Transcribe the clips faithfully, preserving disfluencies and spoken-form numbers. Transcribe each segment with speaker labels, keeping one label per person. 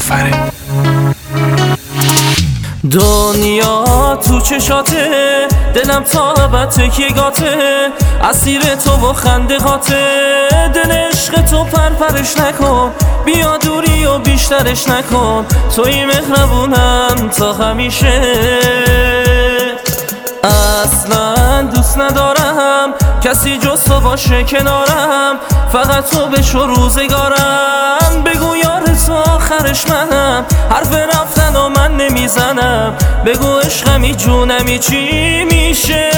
Speaker 1: آفرین.
Speaker 2: دنیا تو چشاته، دلم تا ابد تکیگاته، اسیر تو و خنده هاته. دل عشق تو پرپرش نکن، بیا دوری و بیشترش نکن. توی مهربونم تا همیشه. اصلا دوست ندارم کسی جز تو باشه کنارم، فقط تو بشو روزگارم. بگو یار تو آخرش منم، حرف رفتن و من نمیزنم. بگو عشقمی جونمی چی میشه.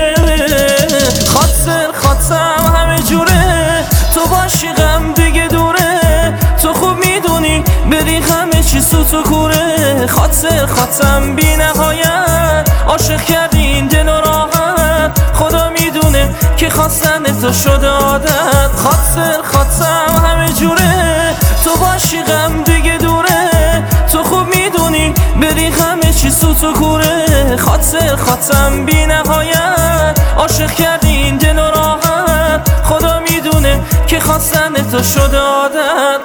Speaker 2: خاطر خاطرم همه جوره، تو باشی غم دیگه دوره. تو خوب میدونی بری همه چی سوت و کوره. خاطر خاطرم بی نهایت، عاشق کردی این دل و راحت. خدا میدونه که خواستن تو شده عادت. خاطر خاطرم همه جوره، تو باشی غم دیگه دوره. تو خوب میدونی بری همه چی سوت و کوره. خاطر خاطرم بی نهایت، عاشق کردی این دل و راحت. خدا میدونه که خواستن تو شده عادت.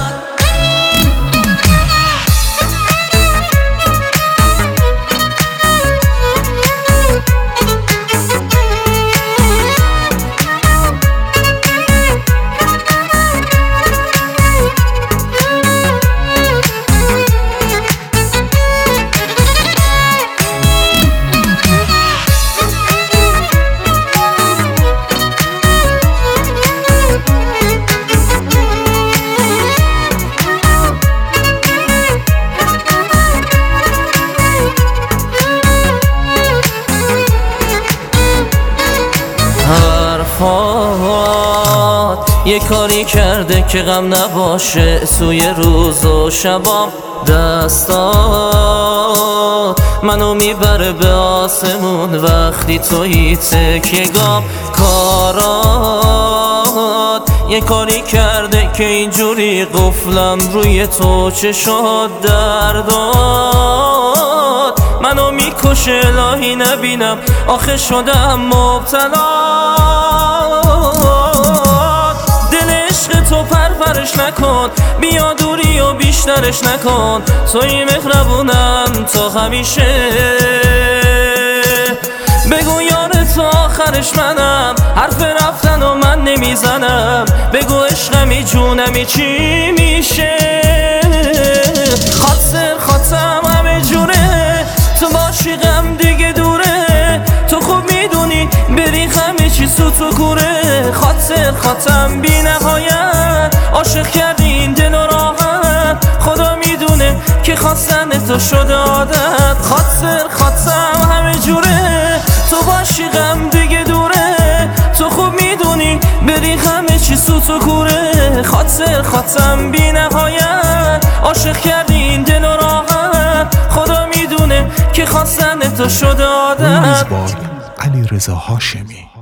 Speaker 2: حرفات یه کاری کرده که غم نباشه سوی روز و شبام. دستات منو میبره به آسمون وقتی توی تکیه گام. کارات یه کاری کرده که اینجوری قفلم روی تو چشات. دردات منو میکشه الهی نبینم، آخه شدم مبتلا. دل عشق تو پرپرش نکن، بیا دوری و بیشترش نکن. توی مهربونم تا همیشه. بگو یار تو آخرش منم، حرف رفتن و من نمیزنم. بگو عشقمی جونمی چی میشه. خاطر خاطرم همه جوره، تو باشی غم دیگه دوره. تو خوب میدونی بری همه چی سوت و کوره. خاطر خاطرم بی نهایت، عاشق کردی این دل و راحت. خدا میدونه که خواستن تو شده عادت. خاطر خاطرم همه جوره، تو باشی غم دیگه دوره. تو خوب میدونی بری همه چی سوت و کوره. خاطر خاطرم بی نهایت، عاشق کردی این دل و راحت. خدا میدونه که خواستن تو شده عادت.
Speaker 1: میزبان علیرضا هاشمی.